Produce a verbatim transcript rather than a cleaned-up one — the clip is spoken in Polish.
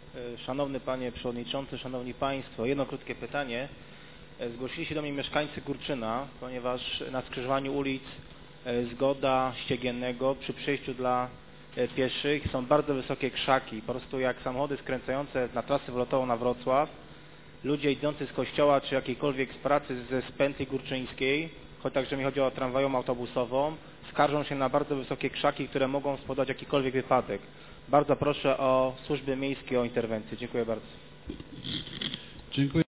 Szanowny Panie Przewodniczący, Szanowni Państwo, jedno krótkie pytanie. Zgłosili się do mnie mieszkańcy Kurczyna, ponieważ na skrzyżowaniu ulic Zgoda, Ściegiennego przy przejściu dla pieszych są bardzo wysokie krzaki. Po prostu jak samochody skręcające na trasę wylotową na Wrocław, ludzie idący z kościoła czy jakiejkolwiek z pracy ze z pętli kurczyńskiej, choć także mi chodzi o tramwajową, autobusową, skarżą się na bardzo wysokie krzaki, które mogą spowodować jakikolwiek wypadek. Bardzo proszę o służby miejskie o interwencję. Dziękuję bardzo. Dziękuję.